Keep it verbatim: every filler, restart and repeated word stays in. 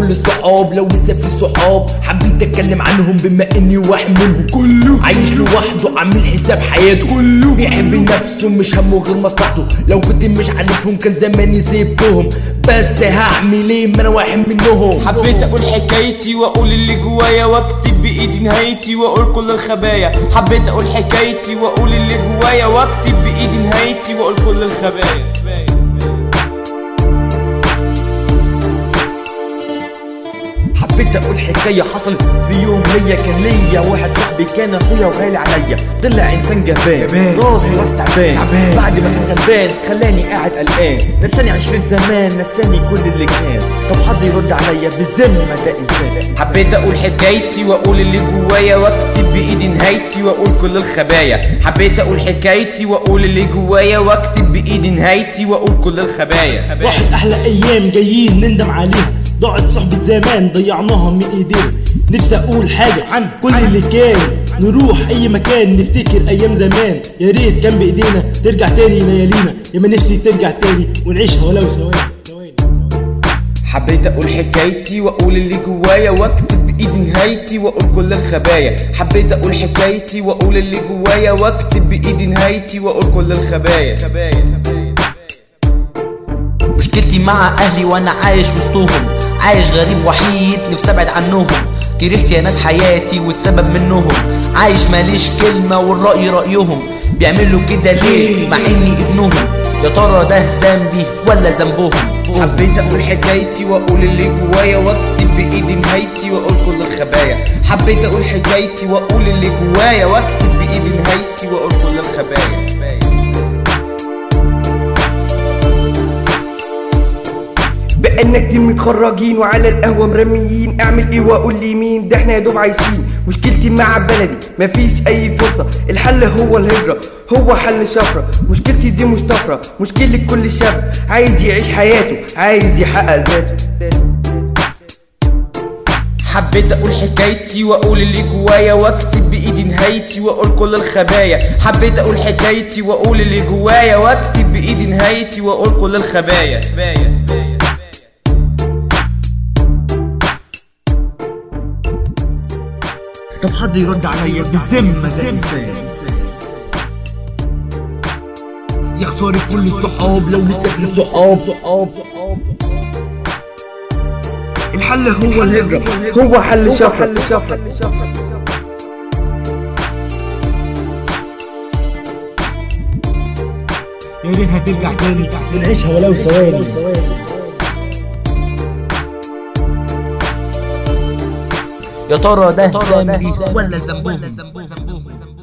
كل الصحاب لو لسه في صحاب حبيت اتكلم عنهم بما اني واحد منهم. كله عايش لوحده عامل حساب حياته، كله بيحب نفسه مش همه غير مصلحته. لو كنت مش عارفهم كان زماني سيبتهم، بس هعمل ايه ما انا واحد منهم. حبيت اقول حكايتي واقول اللي جوايا واكتب بايدي نهايتي واقول كل الخبايا. حبيت اقول حكايتي واقول اللي جوايا واكتب بايدي نهايتي واقول كل الخبايا. حبيت اقول حكايه حصلت في يوم ليا. كان ليا واحد صاحبي كان اخويا وغالي عليا، طلع انسان جبان راسي راس تعبان. بعد ما كان غلبان خلاني قاعد قلقان، نساني عشرة زمان نساني كل اللي كان. طب حد يرد عليا بالذمه ده انسان. حبيت اقول حكايتي واقول اللي جوايا واكتب بايدي نهايتي واقول كل الخبايا. حبيت اقول حكايتي واقول اللي جوايا واكتب بايدي نهايتي واقول كل الخبايا. راحت احلى ايام جايين نندم عليها، ضاعت صحبة زمان ضيعناها من ايدينا. نفسي اقول حاجة عن كل اللي كان، نروح اي مكان نفتكر ايام زمان. يا ريت كان بايدينا ترجع تاني ليالينا، يا ما نفسي ترجع تاني ونعيشها ولو ثواني. حبيت اقول حكايتي واقول اللي جوايا واكتب بايدي نهايتي واقول كل الخبايا. حبيت اقول حكايتي واقول اللي جوايا واكتب بايدي نهايتي واقول كل الخبايا. مشكلتي مع اهلي وانا عايش وسطهم، عايش غريب وحيد نفسي ابعد عنهم. كرهت يا ناس حياتي والسبب منهم، عايش ماليش كلمة والرأي رأيهم. بيعملوا كده ليه مع اني ابنهم؟ يا ترى ده ذنبي ولا ذنبهم؟ حبيت اقول حكايتي واقول اللي جوايا واكتب بايدي نهايتي واقول كل الخبايا. حبيت اقول حكايتي واقول اللي جوايا واكتب بايدي نهايتي واقول كل الخبايا. بقالنا كتير متخرجين وعلى القهوة مرميين، اعمل ايه واقول لي مين؟ ده احنا يا دوب عايشين. مشكلتي مع بلدي مفيش اي فرصة، الحل هو الهجرة هو حل شفرة. مشكلتي دي مش طفرة، مشكلة كل شاب عايز يعيش حياته عايز يحقق ذاته. حبيت اقول حكايتي واقول اللي جوايا واكتب بايدي نهايتي واقول كل الخبايا. حبيت اقول حكايتي واقول اللي جوايا واكتب بايدي نهايتي واقول كل الخبايا. طب حد يرد عليا بالذمه ده انسان. يا خسارة كل الصحاب لو لسه في صحاب. الحل هو الهجرة هو حل شفرة. يا ريتها ترجع تاني ونعيشها ولو ثواني. يا ترى ده ذنبي ولا ذنبهم؟